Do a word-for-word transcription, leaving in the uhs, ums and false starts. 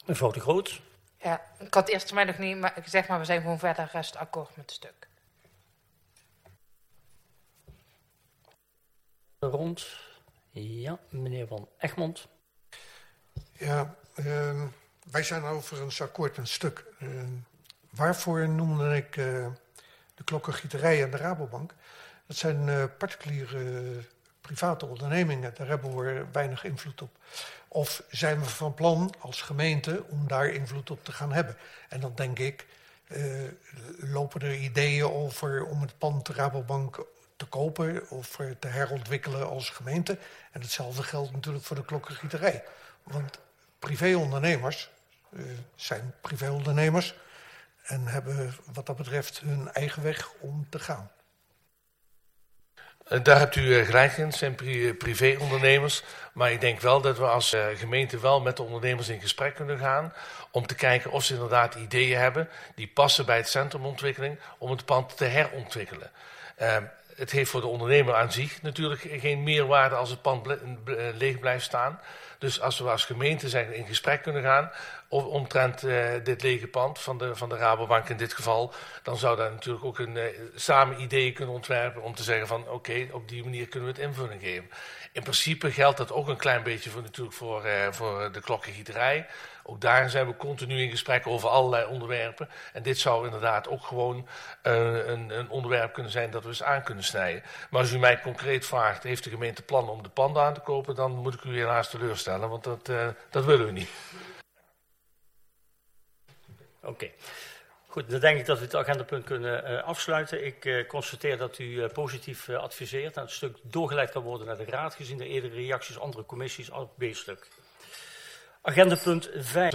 Mevrouw de Groot. Ja, ik had eerst mij nog niet gezegd, maar we zijn gewoon verder rest akkoord met het stuk. Rond. Ja, meneer Van Egmond. Ja, uh, wij zijn overigens akkoord met een stuk. Uh, waarvoor noemde ik uh, de klokkengieterij en de Rabobank? Dat zijn uh, particuliere uh, private ondernemingen. Daar hebben we weinig invloed op. Of zijn we van plan als gemeente om daar invloed op te gaan hebben? En dan denk ik, uh, lopen er ideeën over om het pand de Rabobank te kopen of uh, te herontwikkelen als gemeente? En hetzelfde geldt natuurlijk voor de klokkengieterij. Want privéondernemers uh, zijn privéondernemers en hebben wat dat betreft hun eigen weg om te gaan. Daar hebt u gelijk in, het zijn privéondernemers. Maar ik denk wel dat we als gemeente wel met de ondernemers in gesprek kunnen gaan om te kijken of ze inderdaad ideeën hebben die passen bij het centrumontwikkeling om het pand te herontwikkelen. Uh, het heeft voor de ondernemer aan zich natuurlijk geen meerwaarde als het pand leeg blijft staan. Dus als we als gemeente zijn in gesprek kunnen gaan omtrent uh, dit lege pand van de, van de Rabobank in dit geval, dan zou daar natuurlijk ook een, uh, samen ideeën kunnen ontwerpen om te zeggen van oké, okay, op die manier kunnen we het invulling geven. In principe geldt dat ook een klein beetje voor, natuurlijk voor, uh, voor de klokkengieterij. Ook daar zijn we continu in gesprek over allerlei onderwerpen. En dit zou inderdaad ook gewoon uh, een, een onderwerp kunnen zijn dat we eens aan kunnen snijden. Maar als u mij concreet vraagt, heeft de gemeente plannen om de panden aan te kopen, dan moet ik u helaas teleurstellen, want dat, uh, dat willen we niet. Oké. Okay. Goed, dan denk ik dat we het agendapunt kunnen uh, afsluiten. Ik uh, constateer dat u uh, positief uh, adviseert en het stuk doorgeleid kan worden naar de raad, gezien de eerdere reacties andere commissies op B-stuk. Agendapunt vijf.